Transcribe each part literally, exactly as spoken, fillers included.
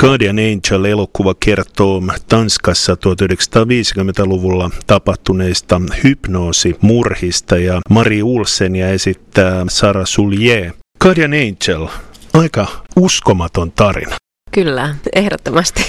Guardian Angel-elokuva kertoo Tanskassa tuhatyhdeksänsataaviisikymmentäluvulla tapahtuneista hypnoosimurhista ja Marie Olsenia esittää Sarah Soulier. Guardian Angel, aika uskomaton tarina. Kyllä, ehdottomasti.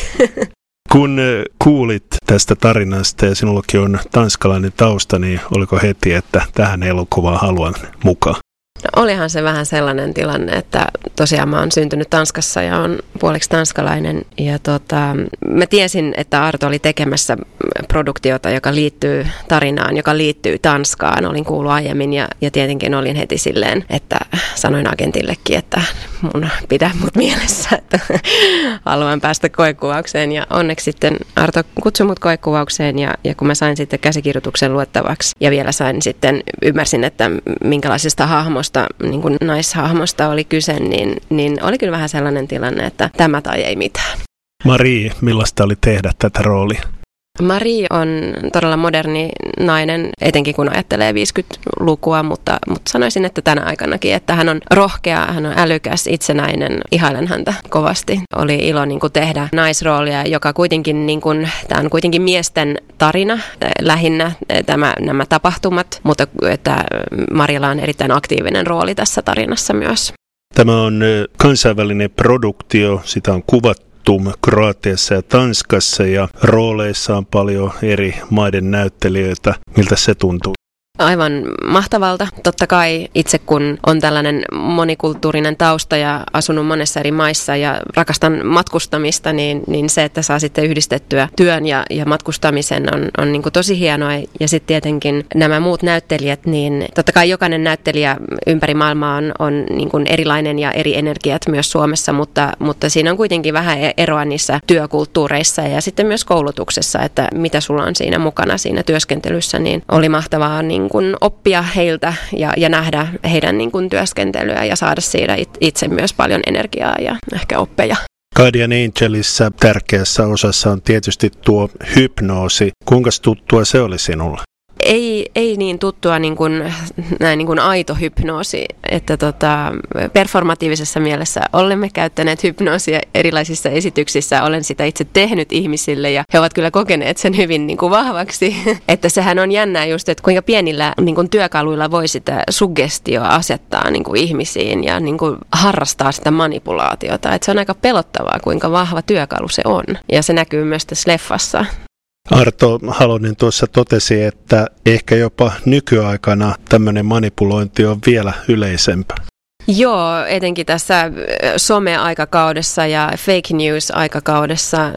Kun kuulit tästä tarinasta ja sinullakin on tanskalainen tausta, niin oliko heti, että tähän elokuvaan haluan mukaan? No, olihan se vähän sellainen tilanne, että tosiaan mä oon syntynyt Tanskassa ja on puoliksi tanskalainen. Ja tota, mä tiesin, että Arto oli tekemässä produktiota, joka liittyy tarinaan, joka liittyy Tanskaan. Olin kuullut aiemmin ja, ja tietenkin olin heti silleen, että sanoin agentillekin, että mun pidä mut mielessä, että haluan päästä koekuvaukseen. Ja onneksi sitten Arto kutsui mut koekuvaukseen ja, ja kun mä sain sitten käsikirjoituksen luettavaksi ja vielä sain sitten, ymmärsin, että minkälaisesta hahmosta niin kuin naishahmosta oli kyse, niin, niin oli kyllä vähän sellainen tilanne, että tämä tai ei mitään. Marie, millaista oli tehdä tätä roolia? Marie on todella moderni nainen, etenkin kun ajattelee viisikymmentälukua, mutta, mutta sanoisin, että tänä aikanakin, että hän on rohkea, hän on älykäs, itsenäinen, ihailen häntä kovasti. Oli ilo niin kuin tehdä naisroolia, joka kuitenkin, niin kuin, tämä on kuitenkin miesten tarina lähinnä tämä, nämä tapahtumat, mutta että Marialla on erittäin aktiivinen rooli tässä tarinassa myös. Tämä on kansainvälinen produktio, sitä on kuvattu Kroatiassa ja Tanskassa ja rooleissa on paljon eri maiden näyttelijöitä. Miltä se tuntuu? Aivan mahtavalta. Totta kai itse kun on tällainen monikulttuurinen tausta ja asunut monessa eri maissa ja rakastan matkustamista, niin, niin se, että saa sitten yhdistettyä työn ja, ja matkustamisen on, on niin kuin tosi hienoa. Ja sitten tietenkin nämä muut näyttelijät, niin totta kai jokainen näyttelijä ympäri maailmaa on, on niin kuin erilainen ja eri energiat myös Suomessa, mutta, mutta siinä on kuitenkin vähän eroa niissä työkulttuureissa ja sitten myös koulutuksessa, että mitä sulla on siinä mukana siinä työskentelyssä, niin oli mahtavaa niin kun oppia heiltä ja, ja nähdä heidän niin kun työskentelyä ja saada siitä itse myös paljon energiaa ja ehkä oppeja. Guardian Angelissa tärkeässä osassa on tietysti tuo hypnoosi. Kuinka tuttua se oli sinulle? Ei, ei niin tuttua niin kuin, näin niin kuin aito hypnoosi, että tota, performatiivisessa mielessä olemme käyttäneet hypnoosia erilaisissa esityksissä, olen sitä itse tehnyt ihmisille ja he ovat kyllä kokeneet sen hyvin niin kuin vahvaksi, että sehän on jännää just, että kuinka pienillä niin kuin työkaluilla voi sitä suggestioa asettaa niin kuin ihmisiin ja niin kuin harrastaa sitä manipulaatiota, että se on aika pelottavaa, kuinka vahva työkalu se on ja se näkyy myös tässä leffassa. Arto Halonen tuossa totesi, että ehkä jopa nykyaikana tämmöinen manipulointi on vielä yleisempää. Joo, etenkin tässä some-aikakaudessa ja fake news-aikakaudessa,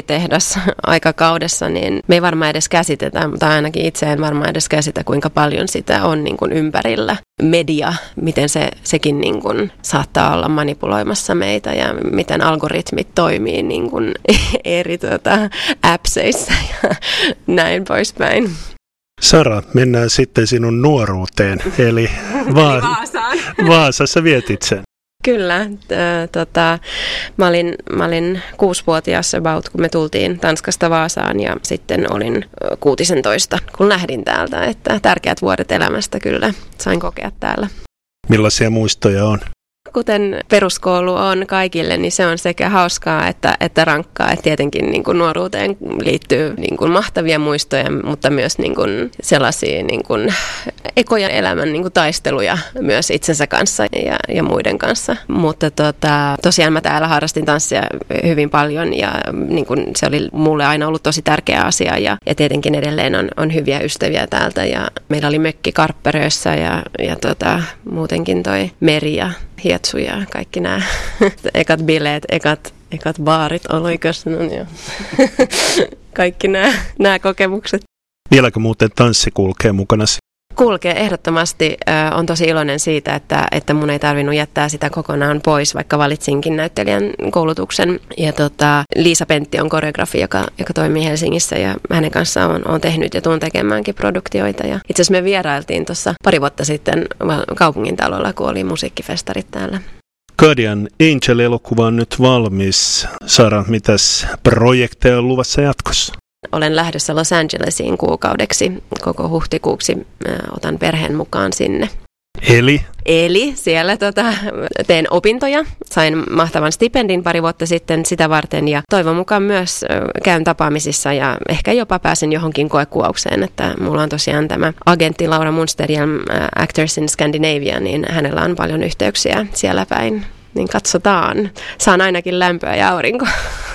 trollitehdas-aikakaudessa, niin me ei varmaan edes käsitetä, mutta ainakin itse en varmaan edes käsitä, kuinka paljon sitä on niin kuin ympärillä. Media, miten se, sekin niin kuin saattaa olla manipuloimassa meitä ja miten algoritmit toimii niin kuin eri tuota, appseissa ja näin poispäin. Sara, mennään sitten sinun nuoruuteen, eli Va- Vaasaan. Vaasassa vietit sen. Kyllä. Äh, tota, mä, olin, mä olin kuusivuotias about, kun me tultiin Tanskasta Vaasaan ja sitten olin kuusisentoista, kun lähdin täältä. Että tärkeät vuodet elämästä kyllä sain kokea täällä. Millaisia muistoja on? Kuten peruskoulu on kaikille, niin se on sekä hauskaa että, että rankkaa. Et tietenkin niin kuin nuoruuteen liittyy niin kuin mahtavia muistoja, mutta myös niin kuin sellaisia niin kuin ekoja elämän niin kuin taisteluja myös itsensä kanssa ja, ja muiden kanssa. Mutta tota, tosiaan mä täällä harrastin tanssia hyvin paljon ja niin kuin se oli mulle aina ollut tosi tärkeä asia. Ja, ja tietenkin edelleen on, on hyviä ystäviä täältä ja meillä oli mökki Karpperössä ja, ja tota, muutenkin toi meri ja Hietsu ja kaikki nämä ekat bileet, ekat, ekat baarit, oliko se, no joo. Kaikki nämä, nämä kokemukset. Vieläkö muuten tanssi kulkee mukanasi? Kulkee ehdottomasti. On tosi iloinen siitä, että, että mun ei tarvinnut jättää sitä kokonaan pois, vaikka valitsinkin näyttelijän koulutuksen. Ja tota, Liisa Pentti on koreografi, joka, joka toimii Helsingissä ja hänen kanssaan on, on tehnyt ja tuun tekemäänkin produktioita. Ja itse asiassa me vierailtiin tuossa pari vuotta sitten kaupungintalolla, kun oli musiikkifestarit täällä. Guardian Angel-elokuva on nyt valmis. Sara, mitäs projekteja on luvassa jatkossa? Olen lähdössä Los Angelesiin kuukaudeksi, koko huhtikuuksi. Otan perheen mukaan sinne. Eli? Eli siellä tota, teen opintoja, sain mahtavan stipendin pari vuotta sitten sitä varten ja toivon mukaan myös käyn tapaamisissa ja ehkä jopa pääsen johonkin koekuvaukseen, että mulla on tosiaan tämä agentti Laura Munsterhjelm Actors in Scandinavia, niin hänellä on paljon yhteyksiä siellä päin. Niin katsotaan. Saan ainakin lämpöä ja aurinkoa.